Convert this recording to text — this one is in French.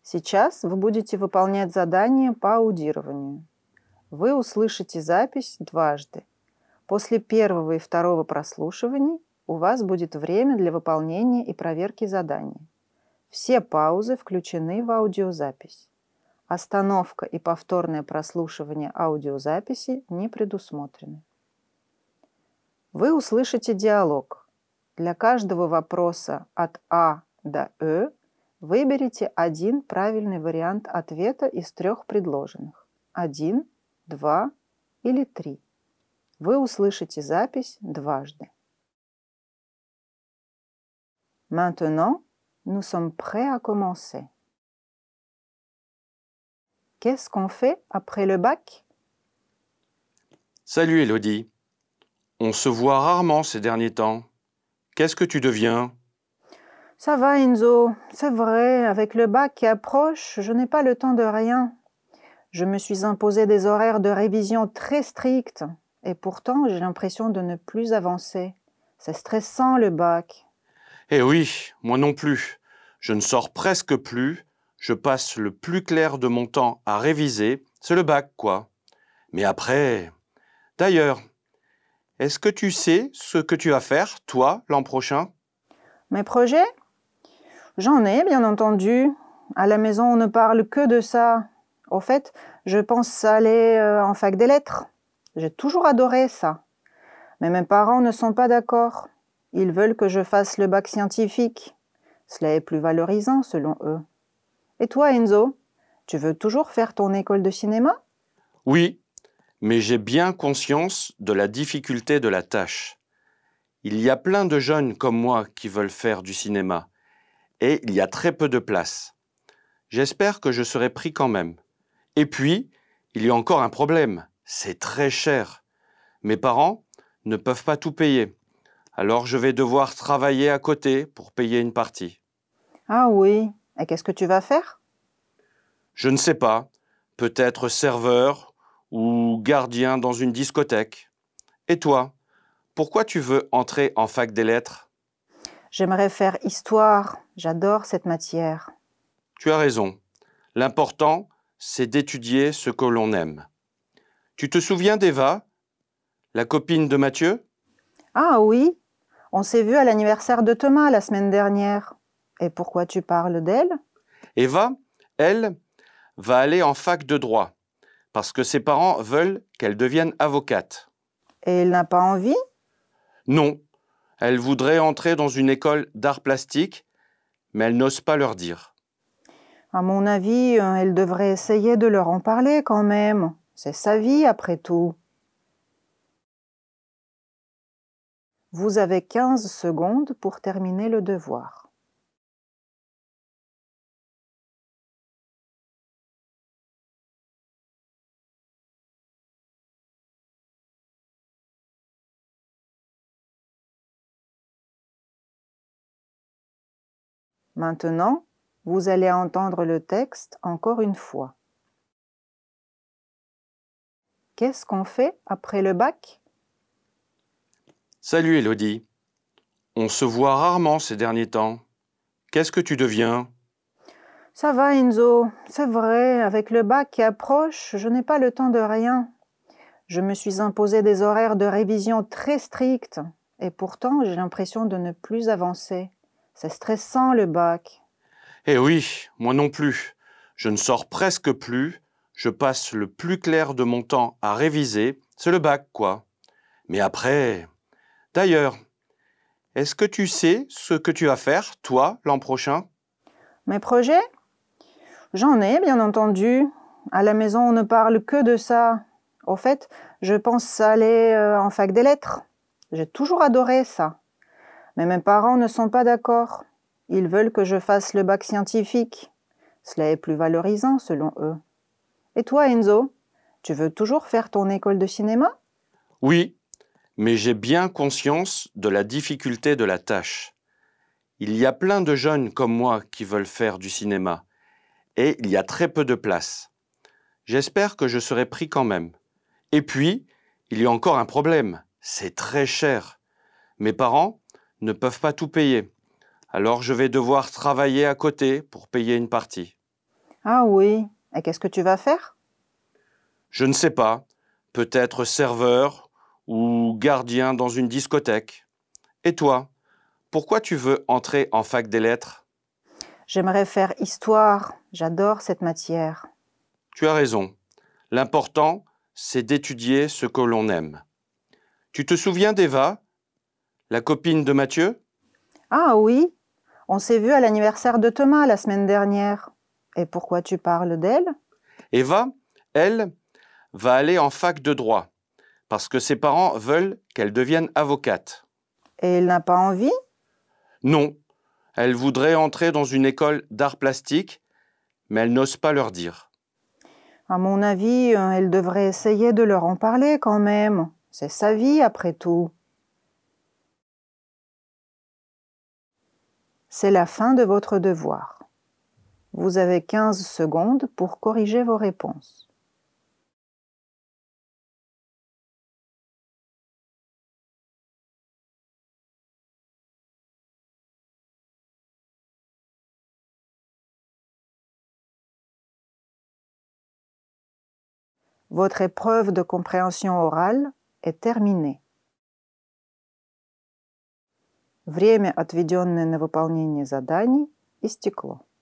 Сейчас вы будете выполнять задание по аудированию. Вы услышите запись дважды. После первого и второго прослушиваний у вас будет время для выполнения и проверки задания. Все паузы включены в аудиозапись. Остановка и повторное прослушивание аудиозаписи не предусмотрены. Вы услышите диалог. Для каждого вопроса от А до Э выберите один правильный вариант ответа из 3 предложенных. 1, 2 или 3. Вы услышите запись дважды. Maintenant, nous sommes prêts à commencer. Qu'est-ce qu'on fait après le bac? Salut Élodie. On se voit rarement ces derniers temps. Qu'est-ce que tu deviens? Ça va Enzo, c'est vrai, avec le bac qui approche, je n'ai pas le temps de rien. Je me suis imposé des horaires de révision très stricts et pourtant j'ai l'impression de ne plus avancer. C'est stressant le bac. Eh oui, moi non plus. Je ne sors presque plus. Je passe le plus clair de mon temps à réviser. C'est le bac, quoi. Mais après... D'ailleurs, est-ce que tu sais ce que tu vas faire, toi, l'an prochain? Mes projets? J'en ai, bien entendu. À la maison, on ne parle que de ça. Au fait, je pense aller en fac des lettres. J'ai toujours adoré ça. Mais mes parents ne sont pas d'accord. Ils veulent que je fasse le bac scientifique. Cela est plus valorisant selon eux. Et toi, Enzo, tu veux toujours faire ton école de cinéma? Oui, mais j'ai bien conscience de la difficulté de la tâche. Il y a plein de jeunes comme moi qui veulent faire du cinéma, et il y a très peu de place. J'espère que je serai pris quand même. Et puis, il y a encore un problème, c'est très cher. Mes parents ne peuvent pas tout payer, alors je vais devoir travailler à côté pour payer une partie. Ah oui, et qu'est-ce que tu vas faire? Je ne sais pas, peut-être serveur ou gardien dans une discothèque. Et toi, pourquoi tu veux entrer en fac des lettres? J'aimerais faire histoire, j'adore cette matière. Tu as raison. L'important, c'est d'étudier ce que l'on aime. Tu te souviens d'Eva, la copine de Mathieu? Ah oui, on s'est vu à l'anniversaire de Thomas la semaine dernière. Et pourquoi tu parles d'elle? Eva, elle, va aller en fac de droit parce que ses parents veulent qu'elle devienne avocate. Et elle n'a pas envie? Non, elle voudrait entrer dans une école d'art plastique, mais elle n'ose pas leur dire. À mon avis, elle devrait essayer de leur en parler quand même. C'est sa vie après tout. Vous avez 15 secondes pour terminer le devoir. Maintenant, vous allez entendre le texte encore une fois. Qu'est-ce qu'on fait après le bac? Salut Élodie. On se voit rarement ces derniers temps. Qu'est-ce que tu deviens? Ça va Enzo, c'est vrai, avec le bac qui approche, je n'ai pas le temps de rien. Je me suis imposé des horaires de révision très stricts et pourtant j'ai l'impression de ne plus avancer. C'est stressant le bac. Eh oui, moi non plus. Je ne sors presque plus. Je passe le plus clair de mon temps à réviser. C'est le bac, quoi. Mais après... D'ailleurs, est-ce que tu sais ce que tu vas faire, toi, l'an prochain? Mes projets? J'en ai, bien entendu. À la maison, on ne parle que de ça. Au fait, je pense aller en fac des lettres. J'ai toujours adoré ça. Mais mes parents ne sont pas d'accord. Ils veulent que je fasse le bac scientifique. Cela est plus valorisant selon eux. Et toi, Enzo, tu veux toujours faire ton école de cinéma? Oui, mais j'ai bien conscience de la difficulté de la tâche. Il y a plein de jeunes comme moi qui veulent faire du cinéma, et il y a très peu de place. J'espère que je serai pris quand même. Et puis, il y a encore un problème, c'est très cher. Mes parents ne peuvent pas tout payer, alors je vais devoir travailler à côté pour payer une partie. Ah oui, et qu'est-ce que tu vas faire? Je ne sais pas, peut-être serveur ou gardien dans une discothèque. Et toi, pourquoi tu veux entrer en fac des lettres? J'aimerais faire histoire, j'adore cette matière. Tu as raison. L'important, c'est d'étudier ce que l'on aime. Tu te souviens d'Eva, la copine de Mathieu? Ah oui, on s'est vu à l'anniversaire de Thomas la semaine dernière. Et pourquoi tu parles d'elle? Eva, elle, va aller en fac de droit parce que ses parents veulent qu'elle devienne avocate. Et il n'a pas envie? Non, elle voudrait entrer dans une école d'art plastique, mais elle n'ose pas leur dire. À mon avis, elle devrait essayer de leur en parler quand même. C'est sa vie après tout. C'est la fin de votre devoir. Vous avez 15 secondes pour corriger vos réponses. Votre épreuve de compréhension orale est terminée. Время, отведенное на выполнение заданий, истекло.